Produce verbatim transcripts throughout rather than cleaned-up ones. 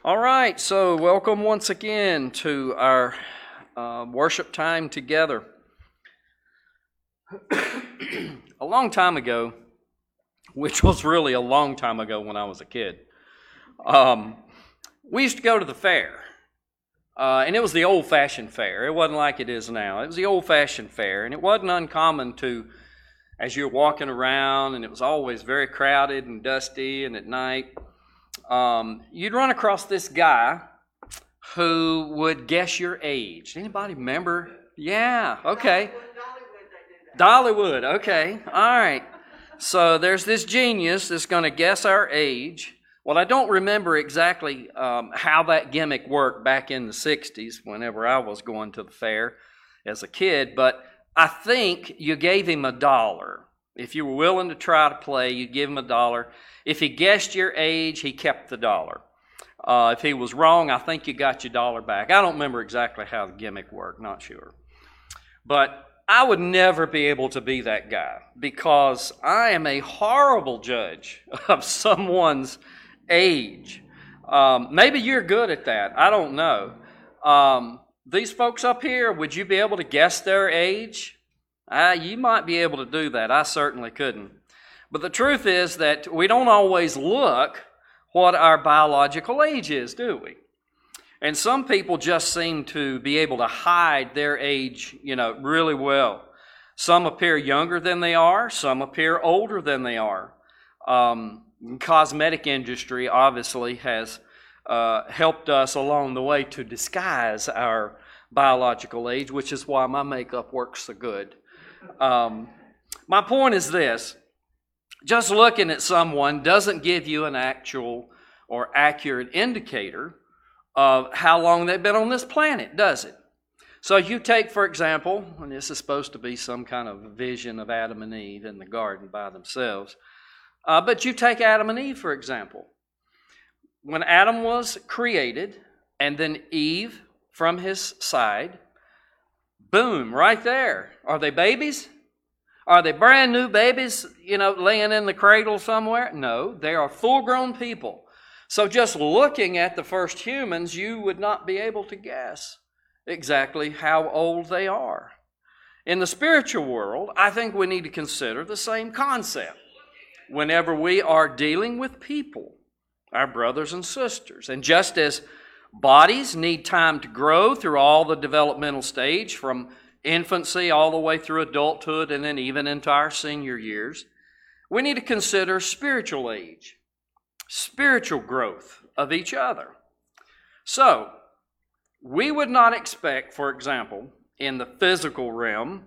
All right, so welcome once again to our uh, worship time together. A long time ago, which was really a long time ago when I was a kid, um, we used to go to the fair. Uh, and it was the old-fashioned fair. It wasn't like it is now. It was the old-fashioned fair, and it wasn't uncommon to, as you're walking around, and it was always very crowded and dusty, and at night, um, you'd run across this guy who would guess your age. Anybody remember? Yeah, okay. Dollywood, okay, all right. So there's this genius that's going to guess our age. Well, I don't remember exactly um, how that gimmick worked back in the sixties whenever I was going to the fair as a kid, but I think you gave him a dollar. If you were willing to try to play, you'd give him a dollar. If he guessed your age, he kept the dollar. Uh, if he was wrong, I think you got your dollar back. I don't remember exactly how the gimmick worked, not sure. But I would never be able to be that guy because I am a horrible judge of someone's age. Um, maybe you're good at that. I don't know. Um, these folks up here, would you be able to guess their age? Uh, you might be able to do that. I certainly couldn't. But the truth is that we don't always look what our biological age is, do we? And some people just seem to be able to hide their age, you know, really well. Some appear younger than they are. Some appear older than they are. Um, cosmetic industry obviously has uh, helped us along the way to disguise our biological age, which is why my makeup works so good. Um, my point is this. Just looking at someone doesn't give you an actual or accurate indicator of how long they've been on this planet, does it? So you take, for example, and this is supposed to be some kind of vision of Adam and Eve in the garden by themselves, uh, but you take Adam and Eve, for example. When Adam was created, and then Eve from his side, boom, right there. Are they babies? Are they brand new babies, you know, laying in the cradle somewhere? No, they are full-grown people. So just looking at the first humans, you would not be able to guess exactly how old they are. In the spiritual world, I think we need to consider the same concept whenever we are dealing with people, our brothers and sisters. And just as bodies need time to grow through all the developmental stage from infancy all the way through adulthood and then even into our senior years, we need to consider spiritual age, spiritual growth of each other. So, we would not expect, for example, in the physical realm,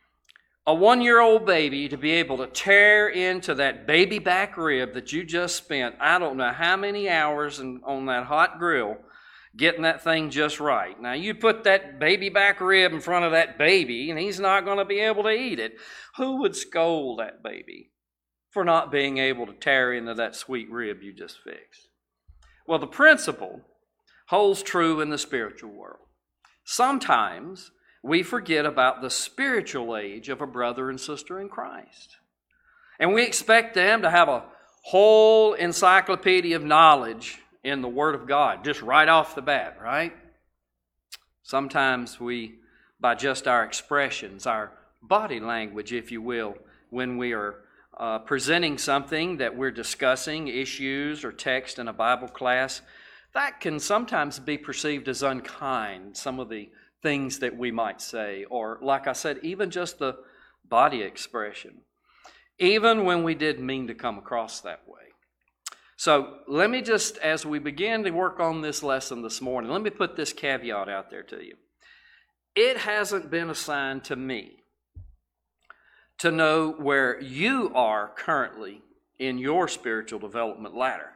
a one-year-old baby to be able to tear into that baby back rib that you just spent, I don't know how many hours in, on that hot grill, getting that thing just right. Now, you put that baby back rib in front of that baby, and he's not going to be able to eat it. Who would scold that baby for not being able to tear into that sweet rib you just fixed? Well, the principle holds true in the spiritual world. Sometimes we forget about the spiritual age of a brother and sister in Christ. And we expect them to have a whole encyclopedia of knowledge in the Word of God, just right off the bat, right? Sometimes we, by just our expressions, our body language, if you will, when we are uh, presenting something that we're discussing, issues or text in a Bible class, that can sometimes be perceived as unkind, some of the things that we might say, or like I said, even just the body expression, even when we didn't mean to come across that way. So let me just, as we begin to work on this lesson this morning, let me put this caveat out there to you. It hasn't been assigned to me to know where you are currently in your spiritual development ladder.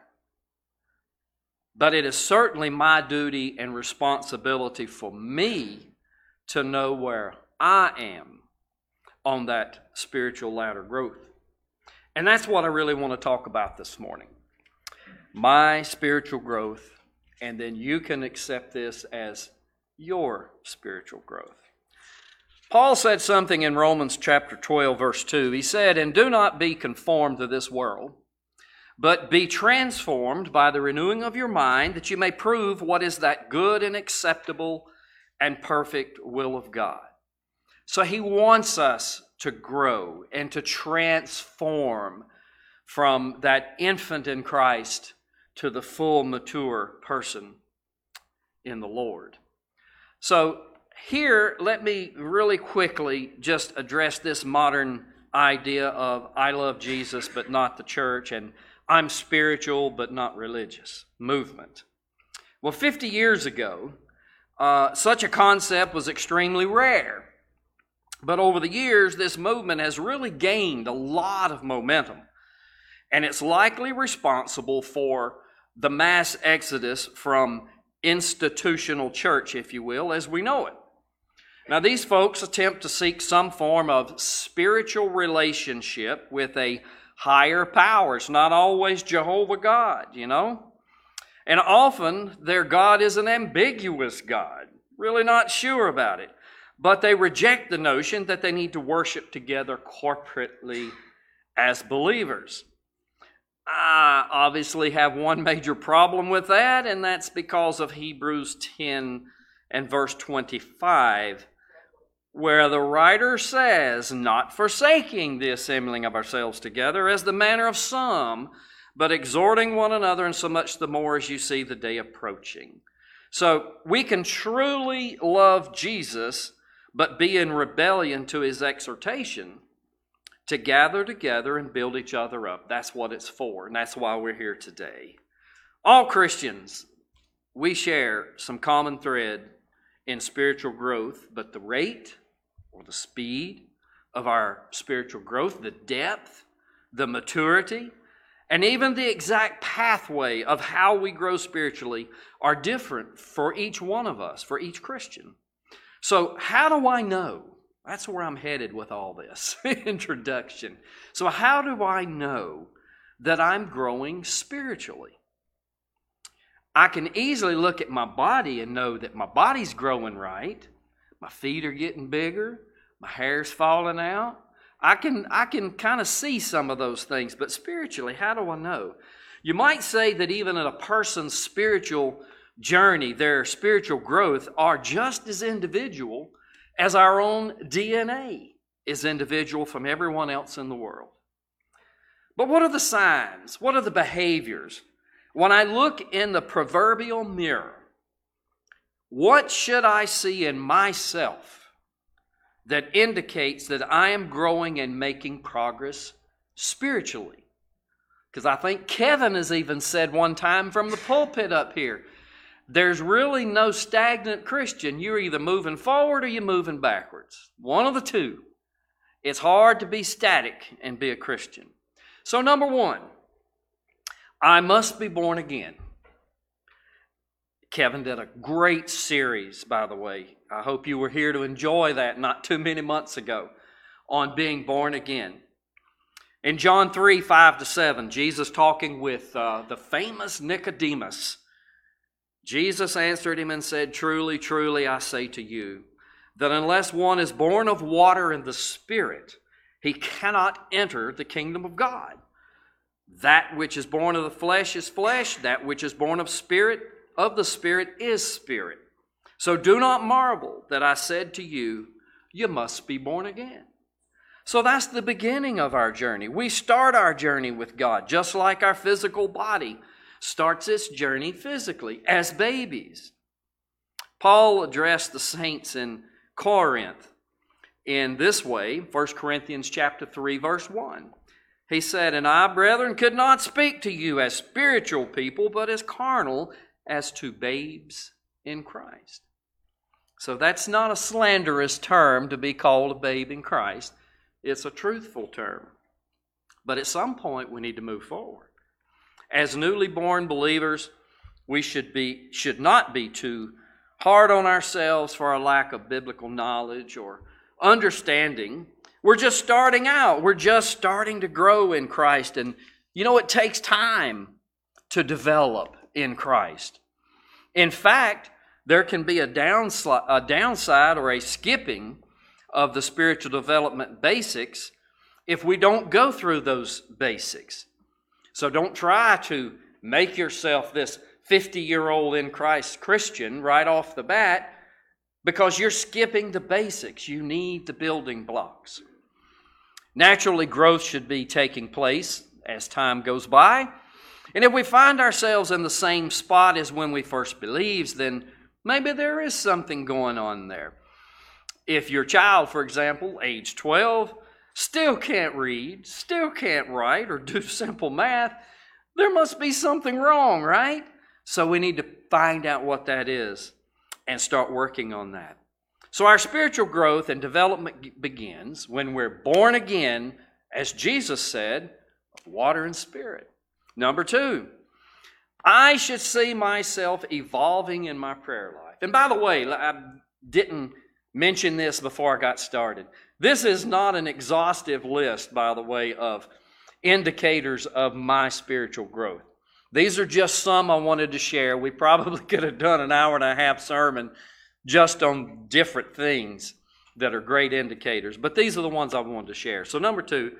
But it is certainly my duty and responsibility for me to know where I am on that spiritual ladder growth. And that's what I really want to talk about this morning. My spiritual growth, and then you can accept this as your spiritual growth. Paul said something in Romans chapter twelve, verse two. He said, "And do not be conformed to this world, but be transformed by the renewing of your mind, that you may prove what is that good and acceptable and perfect will of God. So he wants us to grow and to transform from that infant in Christ to the full, mature person in the Lord. So here, let me really quickly just address this modern idea of I love Jesus but not the church, and I'm spiritual but not religious movement. Well, fifty years ago, uh, such a concept was extremely rare. But over the years, this movement has really gained a lot of momentum. And it's likely responsible for the mass exodus from institutional church, if you will, as we know it. Now, these folks attempt to seek some form of spiritual relationship with a higher power. It's not always Jehovah God, you know. And often their God is an ambiguous God, really not sure about it. But they reject the notion that they need to worship together corporately as believers. I obviously have one major problem with that, and that's because of Hebrews ten and verse twenty-five, where the writer says, not forsaking the assembling of ourselves together as the manner of some, but exhorting one another, and so much the more as you see the day approaching. So we can truly love Jesus, but be in rebellion to his exhortation to gather together and build each other up. That's what it's for, and that's why we're here today. All Christians, we share some common thread in spiritual growth, but the rate or the speed of our spiritual growth, the depth, the maturity, and even the exact pathway of how we grow spiritually are different for each one of us, for each Christian. So how do I know? That's where I'm headed with all this introduction. So how do I know that I'm growing spiritually? I can easily look at my body and know that my body's growing right. My feet are getting bigger. My hair's falling out. I can, I can kind of see some of those things, but spiritually, how do I know? You might say that even in a person's spiritual journey, their spiritual growth are just as individual as our own D N A is individual from everyone else in the world. But what are the signs? What are the behaviors? When I look in the proverbial mirror, what should I see in myself that indicates that I am growing and making progress spiritually? Because I think Kevin has even said one time from the pulpit up here, there's really no stagnant Christian. You're either moving forward or you're moving backwards. One of the two. It's hard to be static and be a Christian. So number one, I must be born again. Kevin did a great series, by the way. I hope you were here to enjoy that not too many months ago on being born again. In John three, five to seven, Jesus talking with uh, the famous Nicodemus. Jesus answered him and said, "Truly, truly, I say to you, that unless one is born of water and the Spirit, he cannot enter the kingdom of God. That which is born of the flesh is flesh, that which is born of spirit, of the Spirit is spirit. So do not marvel that I said to you, you must be born again." So that's the beginning of our journey. We start our journey with God, just like our physical body starts its journey physically as babies. Paul addressed the saints in Corinth in this way, First Corinthians chapter three, verse one. He said, "And I, brethren, could not speak to you as spiritual people, but as carnal, as to babes in Christ." So that's not a slanderous term to be called a babe in Christ. It's a truthful term. But at some point, we need to move forward. As newly born believers, we should be should not be too hard on ourselves for our lack of biblical knowledge or understanding. We're just starting out. We're just starting to grow in Christ. And you know, it takes time to develop in Christ. In fact, there can be a, downsli- a downside or a skipping of the spiritual development basics if we don't go through those basics. So don't try to make yourself this fifty-year-old in Christ Christian right off the bat, because you're skipping the basics. You need the building blocks. Naturally, growth should be taking place as time goes by. And if we find ourselves in the same spot as when we first believed, then maybe there is something going on there. If your child, for example, age twelve, still can't read, still can't write, or do simple math, there must be something wrong, right? So we need to find out what that is and start working on that. So our spiritual growth and development begins when we're born again, as Jesus said, of water and spirit. Number two, I should see myself evolving in my prayer life. And by the way, I didn't mention this before I got started. This is not an exhaustive list, by the way, of indicators of my spiritual growth. These are just some I wanted to share. We probably could have done an hour and a half sermon just on different things that are great indicators. But these are the ones I wanted to share. So number two,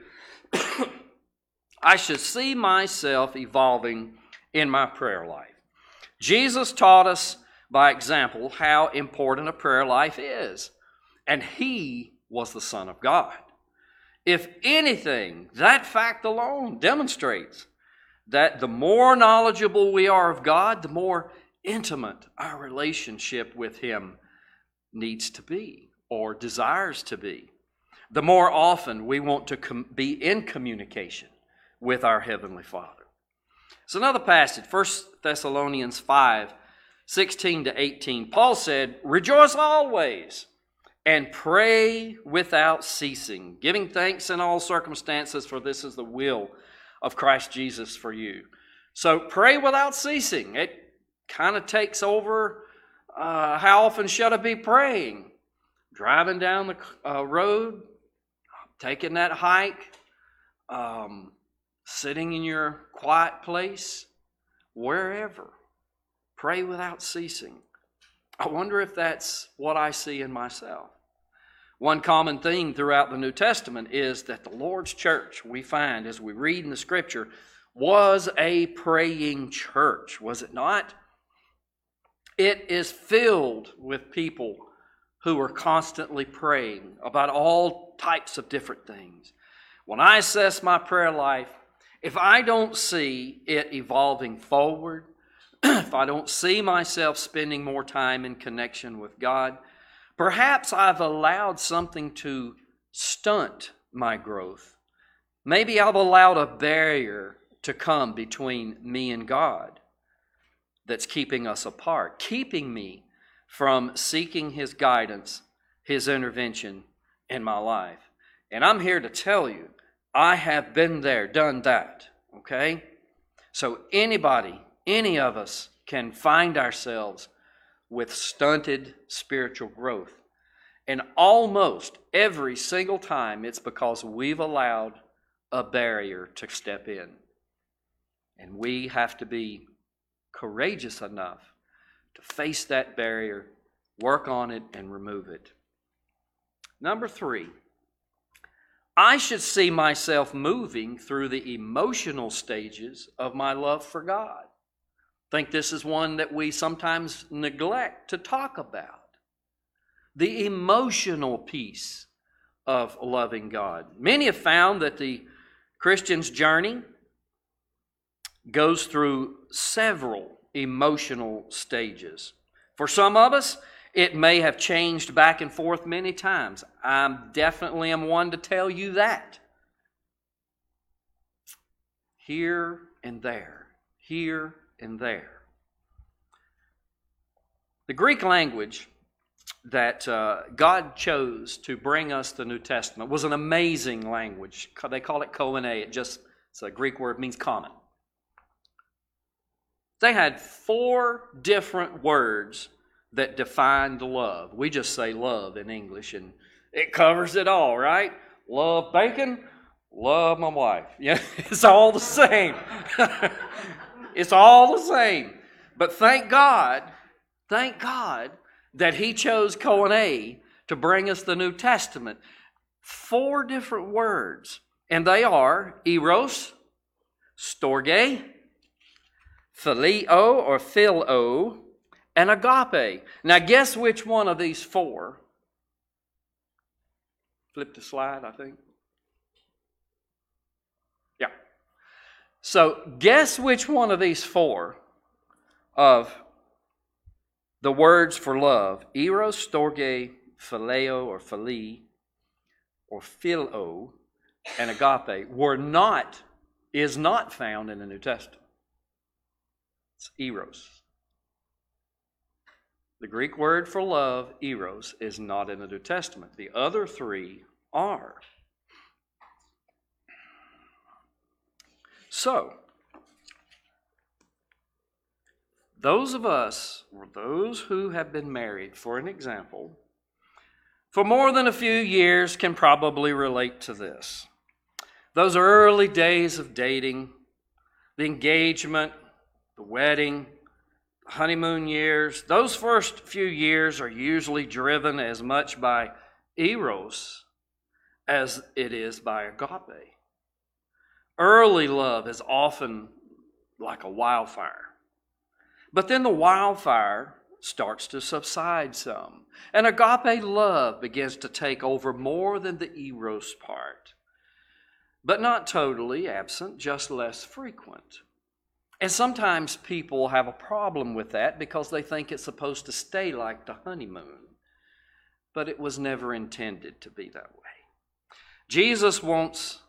I should see myself evolving in my prayer life. Jesus taught us by example how important a prayer life is. And He was the Son of God. If anything, that fact alone demonstrates that the more knowledgeable we are of God, the more intimate our relationship with Him needs to be or desires to be. The more often we want to com- be in communication with our Heavenly Father. It's another passage, First Thessalonians five, sixteen to eighteen. Paul said, "Rejoice always and pray without ceasing, giving thanks in all circumstances, for this is the will of Christ Jesus for you." So pray without ceasing. It kind of takes over uh, how often should I be praying? Driving down the uh, road, taking that hike, um, sitting in your quiet place, wherever. Pray without ceasing. I wonder if that's what I see in myself. One common theme throughout the New Testament is that the Lord's church, we find as we read in the Scripture, was a praying church, was it not? It is filled with people who are constantly praying about all types of different things. When I assess my prayer life, if I don't see it evolving forward, if I don't see myself spending more time in connection with God, perhaps I've allowed something to stunt my growth. Maybe I've allowed a barrier to come between me and God that's keeping us apart, keeping me from seeking His guidance, His intervention in my life. And I'm here to tell you, I have been there, done that, okay? So anybody, any of us can find ourselves with stunted spiritual growth. And almost every single time it's because we've allowed a barrier to step in. And we have to be courageous enough to face that barrier, work on it, and remove it. Number three, I should see myself moving through the emotional stages of my love for God. I think this is one that we sometimes neglect to talk about. The emotional piece of loving God. Many have found that the Christian's journey goes through several emotional stages. For some of us, it may have changed back and forth many times. I definitely am one to tell you that. Here and there, here and there. The Greek language that uh, God chose to bring us the New Testament was an amazing language. They call it koine. It just, it's a Greek word, means common. They had four different words that defined love. We just say love in English, and it covers it all, right? Love bacon, love my wife. Yeah, it's all the same. It's all the same. But thank God, thank God that He chose koine to bring us the New Testament. Four different words, and they are eros, storge, phileo or philo, and agape. Now guess which one of these four? Flip the slide, I think. Yeah. So guess which one of these four of the words for love, eros, storge, phileo or phili, or philo, and agape, were not, is not found in the New Testament. It's eros. The Greek word for love, eros, is not in the New Testament. The other three are. So, those of us, or those who have been married, for an example, for more than a few years can probably relate to this. Those early days of dating, the engagement, the wedding, the honeymoon years, those first few years are usually driven as much by eros as it is by agape. Early love is often like a wildfire. But then the wildfire starts to subside some. And agape love begins to take over more than the eros part. But not totally absent, just less frequent. And sometimes people have a problem with that because they think it's supposed to stay like the honeymoon. But it was never intended to be that way. Jesus wants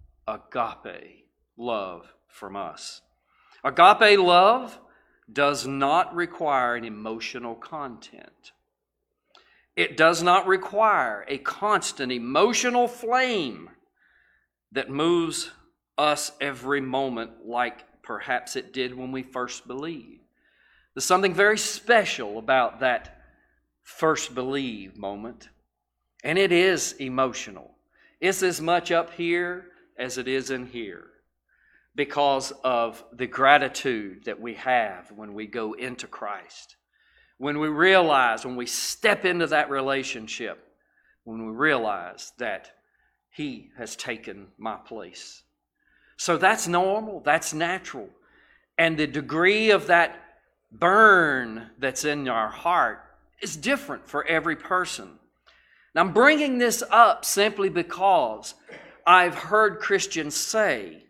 agape love from us. Agape love does not require an emotional content. It does not require a constant emotional flame that moves us every moment like perhaps it did when we first believed. There's something very special about that first believe moment, and it is emotional. It's as much up here as it is in here, because of the gratitude that we have when we go into Christ. When we realize, when we step into that relationship, when we realize that He has taken my place. So that's normal, that's natural. And the degree of that burn that's in our heart is different for every person. Now I'm bringing this up simply because I've heard Christians say,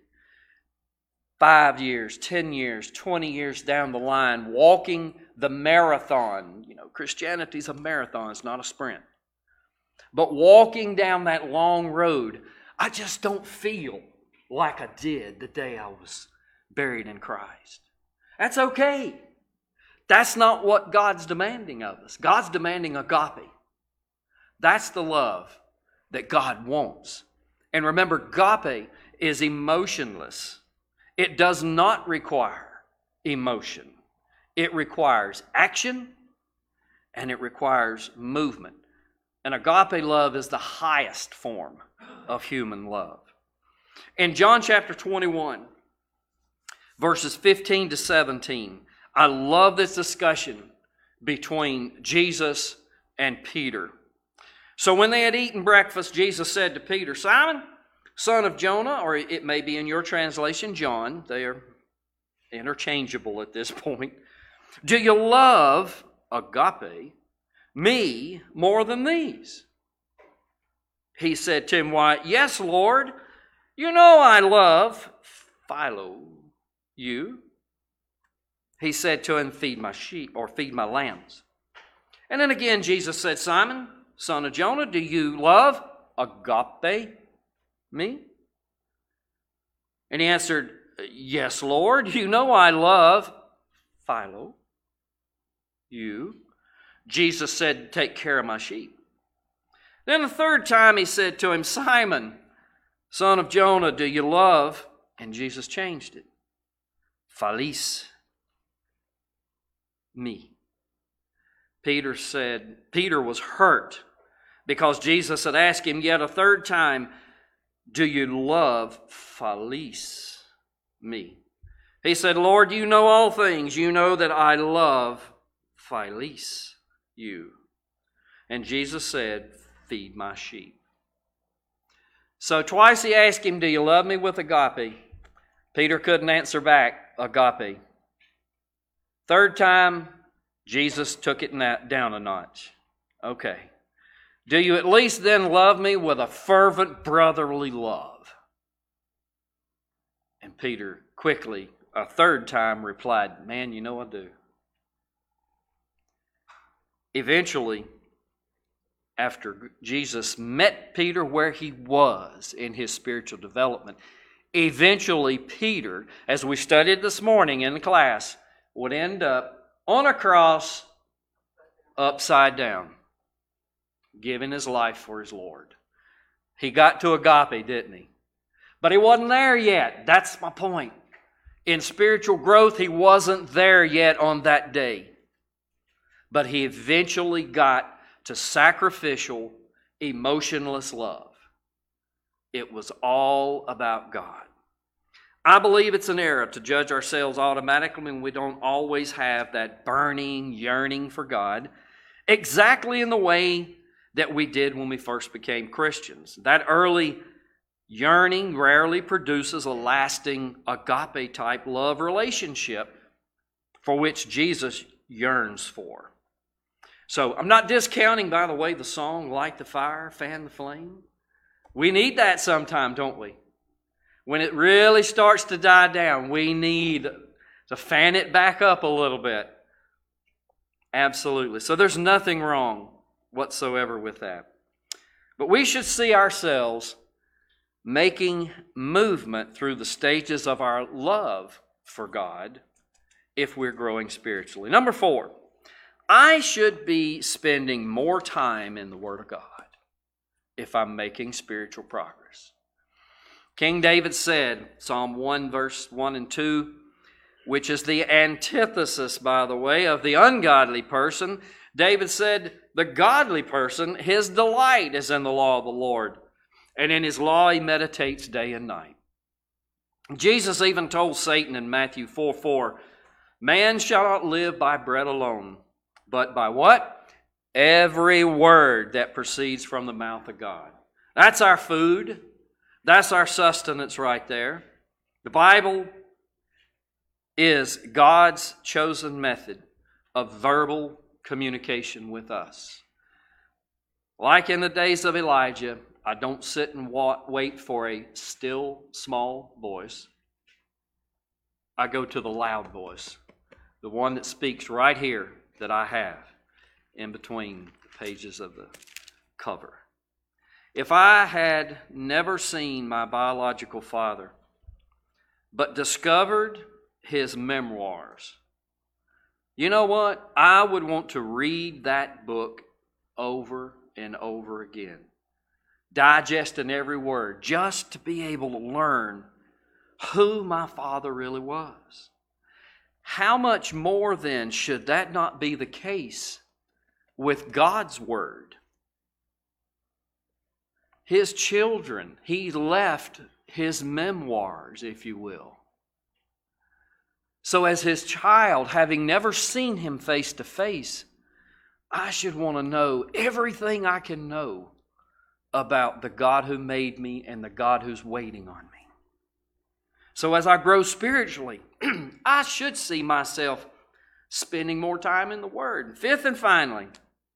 Five years, ten years, twenty years down the line, walking the marathon. You know, Christianity's a marathon, it's not a sprint. But walking down that long road, I just don't feel like I did the day I was buried in Christ. That's okay. That's not what God's demanding of us. God's demanding agape. That's the love that God wants. And remember, agape is emotionless. It does not require emotion. It requires action and it requires movement. And agape love is the highest form of human love. In John chapter twenty-one, verses fifteen to seventeen, I love this discussion between Jesus and Peter. So when they had eaten breakfast, Jesus said to Peter, Simon, son of Jonah, or it may be in your translation, John. They are interchangeable at this point. Do you love, agape, me more than these? He said to him, Why, yes, Lord, you know I love, philo, you. He said to him, Feed my sheep, or feed my lambs. And then again Jesus said, Simon, son of Jonah, do you love, agape, me? And he answered, Yes, Lord, you know I love, philo, you. Jesus said, Take care of my sheep. Then the third time he said to him, Simon, son of Jonah, do you love? And Jesus changed it. Philis, me. Peter said, Peter was hurt because Jesus had asked him yet a third time, Do you love, philis, me? He said, Lord, you know all things. You know that I love, philis, you. And Jesus said, Feed my sheep. So twice he asked him, Do you love me with agape? Peter couldn't answer back, agape. Third time, Jesus took it down a notch. Okay. Do you at least then love me with a fervent brotherly love? And Peter quickly, a third time, replied, man, you know I do. Eventually, after Jesus met Peter where he was in his spiritual development, eventually Peter, as we studied this morning in the class, would end up on a cross upside down, giving his life for his Lord. He got to agape, didn't he? But he wasn't there yet. That's my point. In spiritual growth, he wasn't there yet on that day. But he eventually got to sacrificial, emotionless love. It was all about God. I believe it's an error to judge ourselves automatically when we don't always have that burning yearning for God exactly in the way that we did when we first became Christians. That early yearning rarely produces a lasting agape-type love relationship for which Jesus yearns for. So I'm not discounting, by the way, the song, Light the Fire, Fan the Flame. We need that sometime, don't we? When it really starts to die down, we need to fan it back up a little bit. Absolutely. So there's nothing wrong whatsoever with that. But we should see ourselves making movement through the stages of our love for God if we're growing spiritually. Number four, I should be spending more time in the Word of God if I'm making spiritual progress. King David said, Psalm one, verse one and two, which is the antithesis, by the way, of the ungodly person. David said, the godly person, his delight is in the law of the Lord, and in his law he meditates day and night. Jesus even told Satan in Matthew four four, man shall not live by bread alone, but by what? Every word that proceeds from the mouth of God. That's our food. That's our sustenance right there. The Bible is God's chosen method of verbal communication with us. Like in the days of Elijah, I don't sit and wait for a still, small voice. I go to the loud voice, the one that speaks right here that I have in between the pages of the cover. If I had never seen my biological father, but discovered his memoirs, you know what? I would want to read that book over and over again, digesting every word, just to be able to learn who my father really was. How much more then should that not be the case with God's Word? His children, he left his memoirs, if you will. So as his child, having never seen him face to face, I should want to know everything I can know about the God who made me and the God who's waiting on me. So as I grow spiritually, I should see myself spending more time in the Word. Fifth and finally,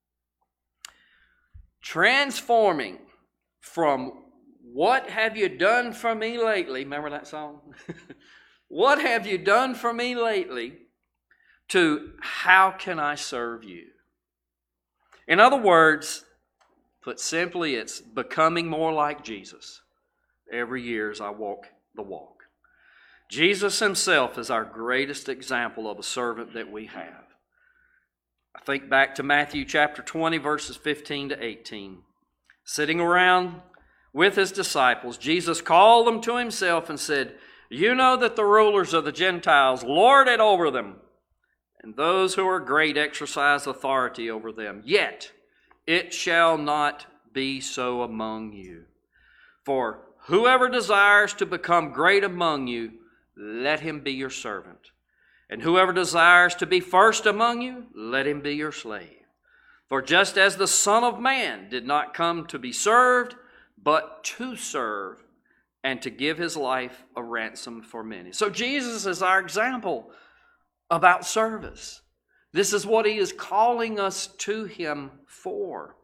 transforming from what have you done for me lately? Remember that song? What have you done for me lately? To how can I serve you? In other words, put simply, it's becoming more like Jesus every year as I walk the walk. Jesus himself is our greatest example of a servant that we have. I think back to Matthew chapter twenty, verses fifteen to eighteen. Sitting around with his disciples, Jesus called them to himself and said, you know that the rulers of the Gentiles lord it over them, and those who are great exercise authority over them. Yet it shall not be so among you. For whoever desires to become great among you, let him be your servant. And whoever desires to be first among you, let him be your slave. For just as the Son of Man did not come to be served, but to serve, and to give his life a ransom for many. So Jesus is our example about service. This is what he is calling us to him for.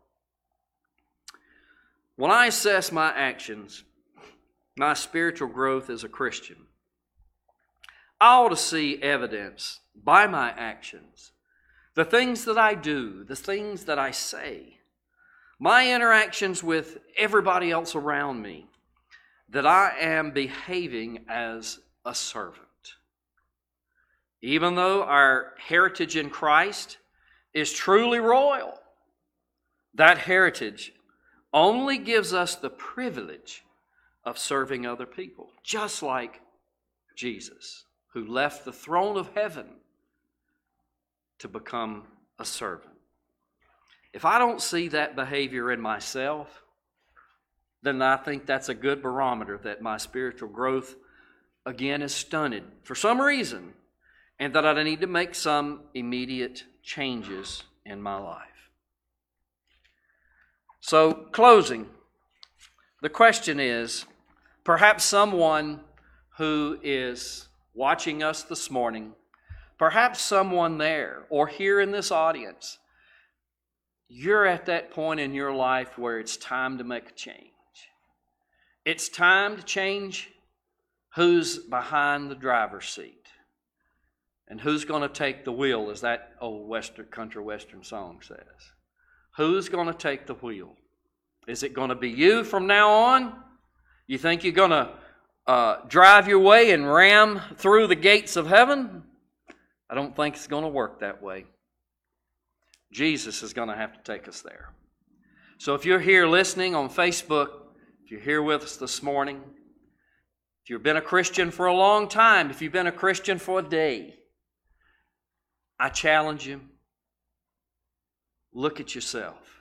When I assess my actions, my spiritual growth as a Christian, I ought to see evidence by my actions, the things that I do, the things that I say, my interactions with everybody else around me, that I am behaving as a servant. Even though our heritage in Christ is truly royal, that heritage only gives us the privilege of serving other people, just like Jesus, who left the throne of heaven to become a servant. If I don't see that behavior in myself, then I think that's a good barometer that my spiritual growth, again, is stunted for some reason, and that I need to make some immediate changes in my life. So, closing, the question is, perhaps someone who is watching us this morning, perhaps someone there or here in this audience, you're at that point in your life where it's time to make a change. It's time to change who's behind the driver's seat and who's going to take the wheel, as that old Western country Western song says. Who's going to take the wheel? Is it going to be you from now on? You think you're going to uh, drive your way and ram through the gates of heaven? I don't think it's going to work that way. Jesus is going to have to take us there. So if you're here listening on Facebook, if you're here with us this morning, if you've been a Christian for a long time, if you've been a Christian for a day, I challenge you, look at yourself.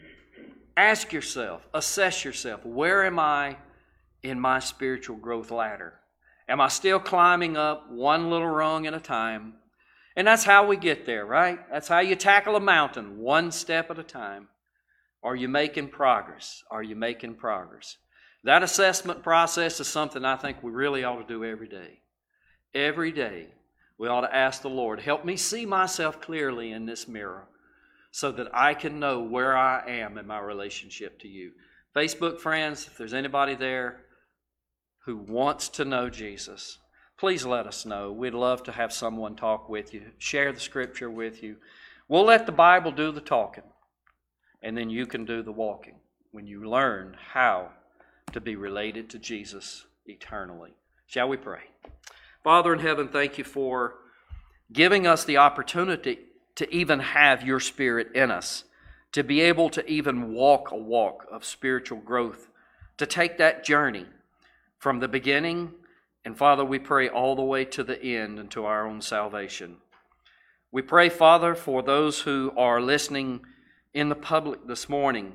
Ask yourself, assess yourself, where am I in my spiritual growth ladder? Am I still climbing up one little rung at a time? And that's how we get there, right? That's how you tackle a mountain, one step at a time. Are you making progress? Are you making progress? That assessment process is something I think we really ought to do every day. Every day, we ought to ask the Lord, help me see myself clearly in this mirror so that I can know where I am in my relationship to you. Facebook friends, if there's anybody there who wants to know Jesus, please let us know. We'd love to have someone talk with you, share the Scripture with you. We'll let the Bible do the talking, and then you can do the walking when you learn how to be related to Jesus eternally. Shall we pray? Father in heaven, thank you for giving us the opportunity to even have your Spirit in us, to be able to even walk a walk of spiritual growth, to take that journey from the beginning, and Father, we pray all the way to the end and to our own salvation. We pray, Father, for those who are listening in the public this morning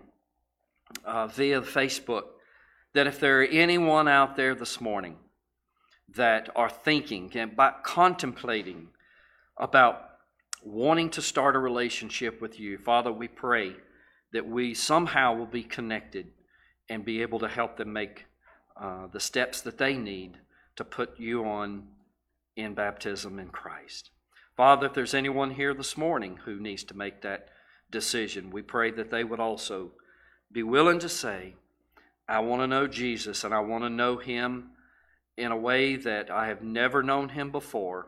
uh, via Facebook, that if there are anyone out there this morning that are thinking and about contemplating about wanting to start a relationship with you, Father, we pray that we somehow will be connected and be able to help them make uh, the steps that they need to put you on in baptism in Christ. Father, if there's anyone here this morning who needs to make that decision, we pray that they would also be willing to say, I want to know Jesus, and I want to know him in a way that I have never known him before.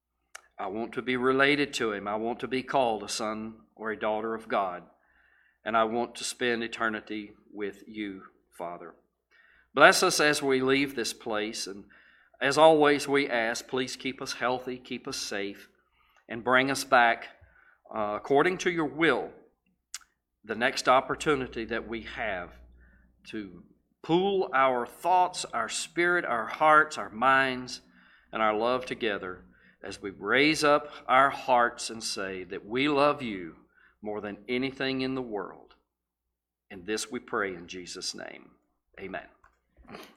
I want to be related to him. I want to be called a son or a daughter of God. And I want to spend eternity with you, Father. Bless us as we leave this place. And as always, we ask, please keep us healthy, keep us safe, and bring us back uh, according to your will, the next opportunity that we have to pool our thoughts, our spirit, our hearts, our minds, and our love together as we raise up our hearts and say that we love you more than anything in the world. And this we pray in Jesus' name. Amen.